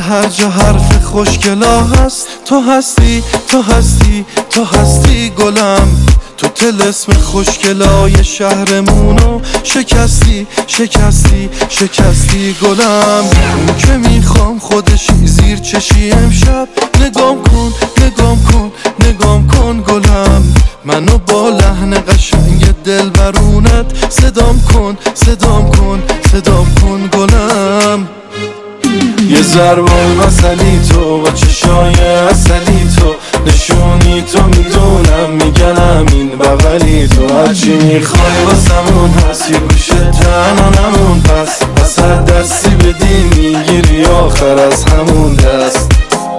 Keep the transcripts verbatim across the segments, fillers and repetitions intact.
هر جا حرف خوشگلا هست. تو هستی تو هستی تو هستی گلم، تو طلسم خوشگلای شهرمونو شکستی شکستی شکستی گلم. اون که میخوام خودشی زیر چشی امشب، نگام کن نگام کن نگام کن گلم. منو با لحن قشنگ دلبرونت صدام کن صدام کن صدام کن گلم. یه ضربای مثلی تو با چشای اصلی تو، نشونی تو میدونم میگنم این بغلی تو. هرچی میخوای واسمون هست، یه گوشه تنها نمون. پس پس هر دستی بدی میگیری آخر از همون دست.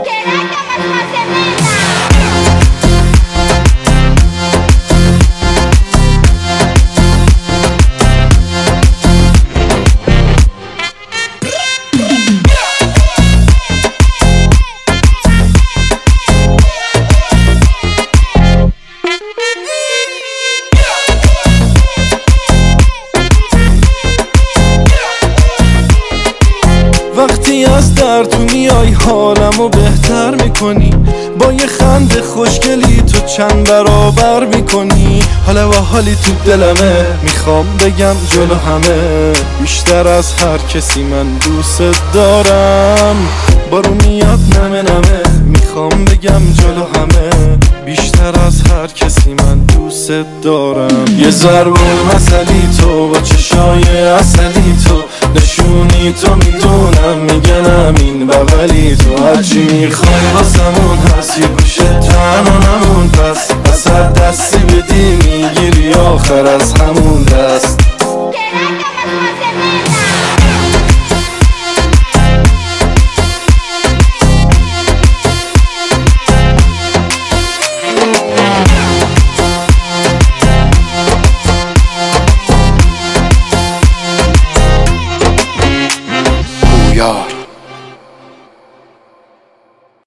وقتی از در تو میای حالمو بهتر میکنی، با یه خنده خوشگلی تو چند برابر میکنی. حالا و حالی تو دلمه، میخوام بگم جلو همه، بیشتر از هر کسی من دوست دارم. بارو میاد نمه نمه، میخوام بگم جلو همه، بیشتر از هر کسی من دوست دارم. یه ضربون مثلی تو با چشای اصلی تو، نشونی تو میدونم میگنم این بغلی تو. هرچی میخوای واسمون هست، یه گوشه تنها نمون. پس پس هر دستی بدی میگیری آخر از همون دست.